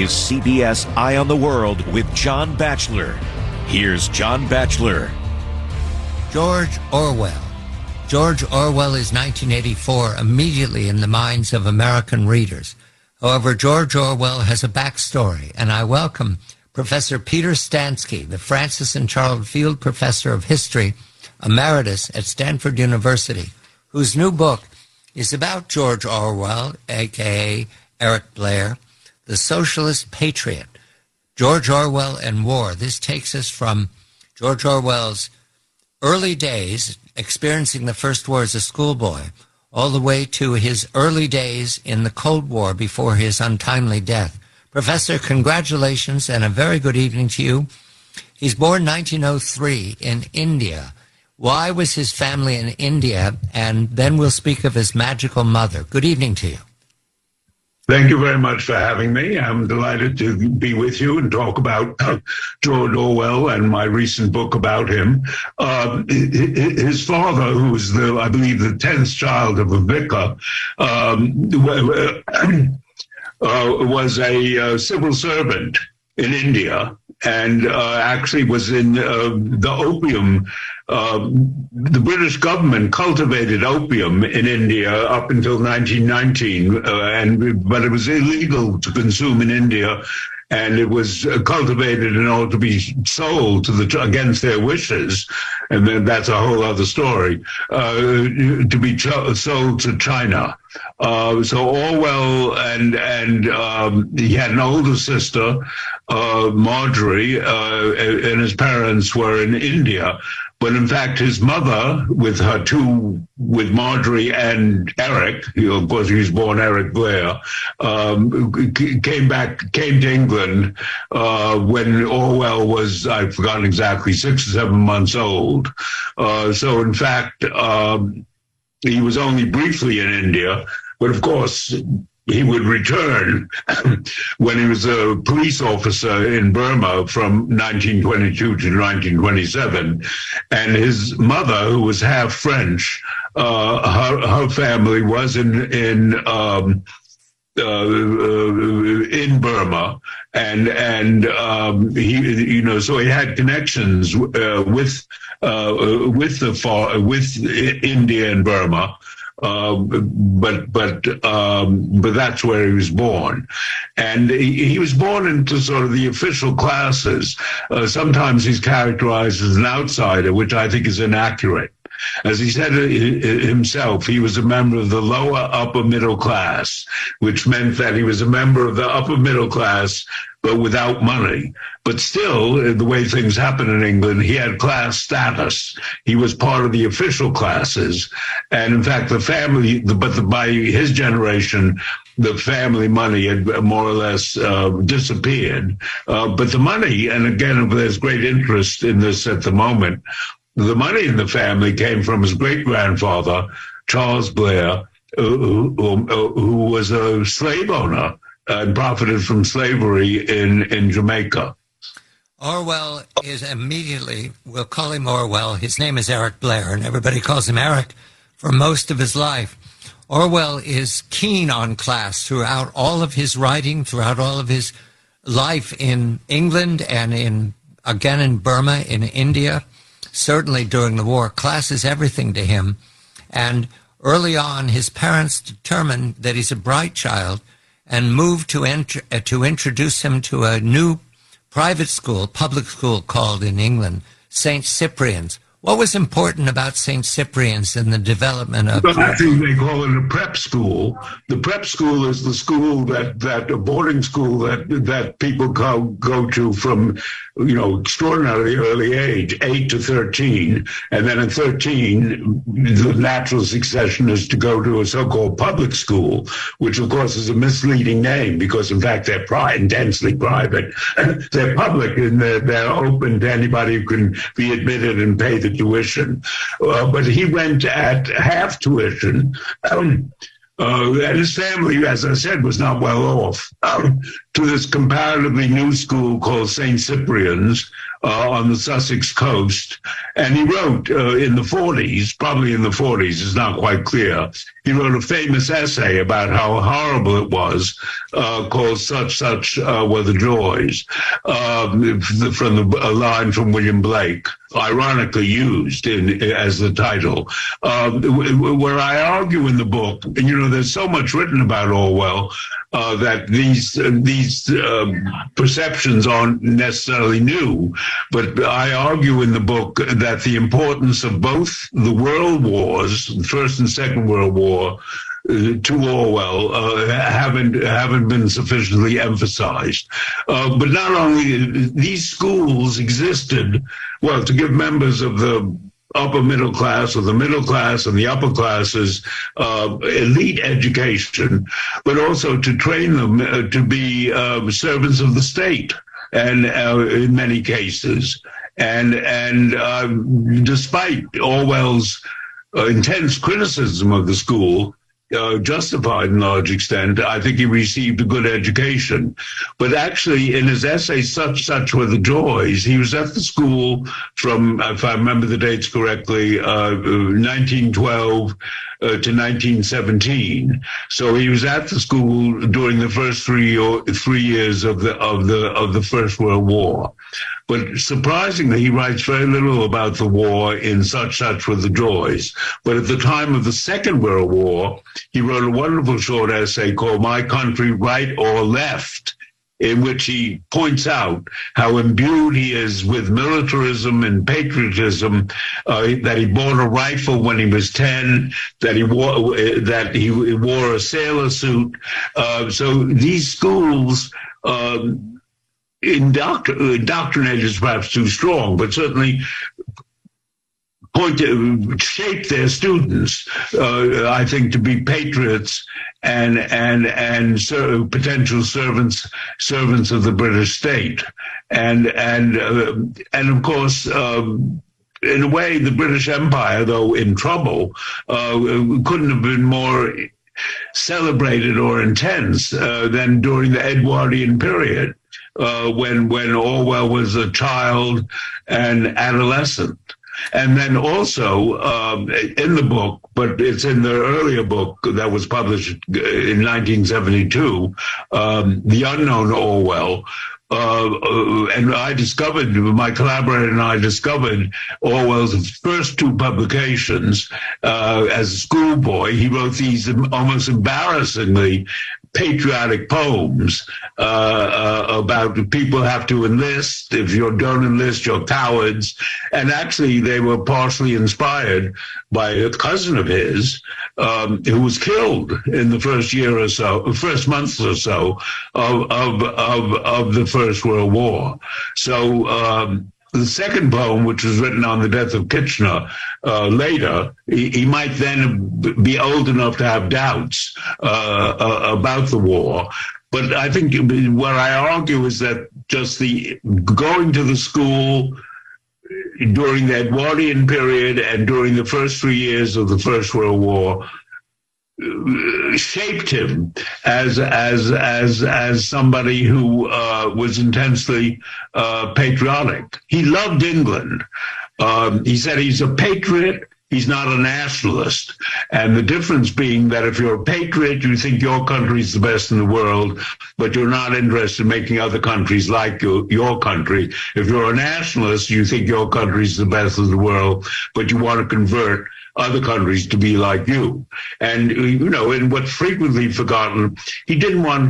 is CBS Eye on the World with John Batchelor. Here's John Batchelor. George Orwell. George Orwell is 1984 immediately in the minds of American readers. However, George Orwell has a backstory, and I welcome Professor Peter Stansky, the Francis and Charles Field Professor of History, Emeritus at Stanford University, whose new book is about George Orwell, a.k.a. Eric Blair, the Socialist Patriot, George Orwell and War. This takes us from George Orwell's early days, experiencing the First War as a schoolboy, all the way to his early days in the Cold War before his untimely death. Professor, congratulations and a very good evening to you. He's born 1903 in India. Why was his family in India? And then we'll speak of his magical mother. Good evening to you. Thank you very much for having me. I'm delighted to be with you and talk about George Orwell and my recent book about him. His father, who was, I believe, the 10th child of a vicar, was a civil servant in India and actually was in the opium. The British government cultivated opium in India up until 1919, but it was illegal to consume in India, and it was cultivated in order to be sold against their wishes, and then that's a whole other story, to be sold to China. So Orwell and he had an older sister, Marjorie, and his parents were in India. But in fact, his mother, with Marjorie and Eric, of course he was born Eric Blair, came to England when Orwell was, I've forgotten exactly, 6 or 7 months old. So in fact, he was only briefly in India, but of course, he would return when he was a police officer in Burma from 1922 to 1927. And his mother, who was half French, her family was in Burma, and he, so he had connections with India and Burma. But that's where he was born, and he was born into sort of the official classes. Sometimes he's characterized as an outsider, which I think is inaccurate. As he said himself, he was a member of the lower upper middle class, which meant that he was a member of the upper middle class, but without money. But still, the way things happen in England, he had class status. He was part of the official classes. And in fact, the family, by his generation, the family money had more or less disappeared. But the money, and again, there's great interest in this at the moment, the money in the family came from his great-grandfather, Charles Blair, who was a slave owner and profited from slavery in Jamaica. Orwell is immediately, we'll call him Orwell. His name is Eric Blair, and everybody calls him Eric for most of his life. Orwell is keen on class throughout all of his writing, throughout all of his life in England and again in Burma, in India. Certainly during the war, class is everything to him. And early on, his parents determined that he's a bright child and moved to introduce him to a new private school, public school called in England, St. Cyprian's. What was important about St. Cyprian's in the development of... Well, I think they call it a prep school. The prep school is the school that a boarding school that people go to from, extraordinarily early age, 8 to 13. And then at 13, the natural succession is to go to a so-called public school, which of course is a misleading name because in fact they're intensely private. They're public and they're open to anybody who can be admitted and pay the tuition. But he went at half tuition. And his family, as I said, was not well off, to this comparatively new school called St. Cyprian's, on the Sussex coast. And he wrote in the 40s, probably in the 40s, it's not quite clear, he wrote a famous essay about how horrible it was, called Such Were the Joys, from a line from William Blake, ironically used as the title, where I argue in the book, and there's so much written about Orwell, that these perceptions aren't necessarily new, but I argue in the book that the importance of both the world wars, the First and Second World War, to Orwell haven't been sufficiently emphasized. But not only these schools existed, to give members of the upper middle class or the middle class and the upper classes elite education, but also to train them to be servants of the state, and in many cases. And despite Orwell's intense criticism of the school, justified in large extent, I think he received a good education. But actually, in his essay, Such Were the Joys, he was at the school from, if I remember the dates correctly, 1912 to 1917. So he was at the school during the first 3 years of the First World War. But surprisingly, he writes very little about the war in Such Were the Joys. But at the time of the Second World War, he wrote a wonderful short essay called My Country, Right or Left, in which he points out how imbued he is with militarism and patriotism, that he bought a rifle when he was 10, that he wore a sailor suit. So these schools indoctrinate is perhaps too strong, but certainly shape their students, I think, to be patriots and potential servants of the British state, and of course, in a way, the British Empire, though in trouble, couldn't have been more celebrated or intense than during the Edwardian period, when Orwell was a child and adolescent. And then also in the book, but it's in the earlier book that was published in 1972, The Unknown Orwell, and my collaborator and I discovered Orwell's first two publications as a schoolboy. He wrote these almost embarrassingly patriotic poems about people have to enlist. If you don't enlist, you're cowards. And actually, they were partially inspired by a cousin of his who was killed in the first months or so of the First World War. So the second poem, which was written on the death of Kitchener later, he might then be old enough to have doubts about the war. But I think what I argue is that just the going to the school during the Edwardian period and during the first 3 years of the First World War shaped him as somebody who was intensely patriotic. He loved England. He said he's a patriot. He's not a nationalist. And the difference being that if you're a patriot, you think your country's the best in the world, but you're not interested in making other countries like your country. If you're a nationalist, you think your country's the best in the world, but you want to convert other countries to be like you. And, in what's frequently forgotten, he didn't want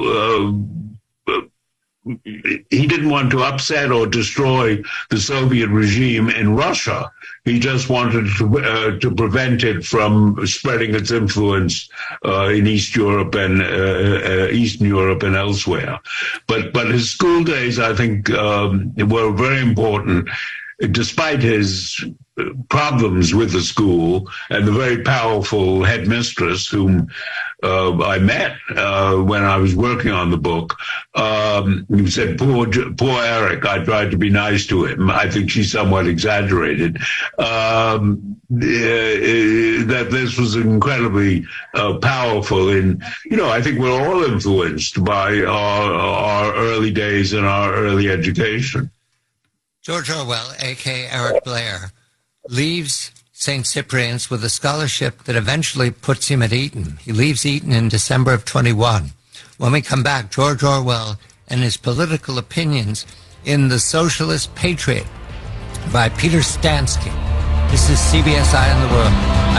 to upset or destroy the Soviet regime in Russia. He just wanted to prevent it from spreading its influence in East Europe and Eastern Europe and elsewhere. But his school days, I think, were very important, despite his problems with the school and the very powerful headmistress whom I met when I was working on the book. He said, poor Eric, I tried to be nice to him. I think she somewhat exaggerated. That this was incredibly powerful. And, I think we're all influenced by our early days and our early education. George Orwell, a.k.a. Eric Blair, leaves St. Cyprian's with a scholarship that eventually puts him at Eton. He leaves Eton in December of 21. When we come back, George Orwell and his political opinions in The Socialist Patriot by Peter Stansky. This is CBS Eye on the World.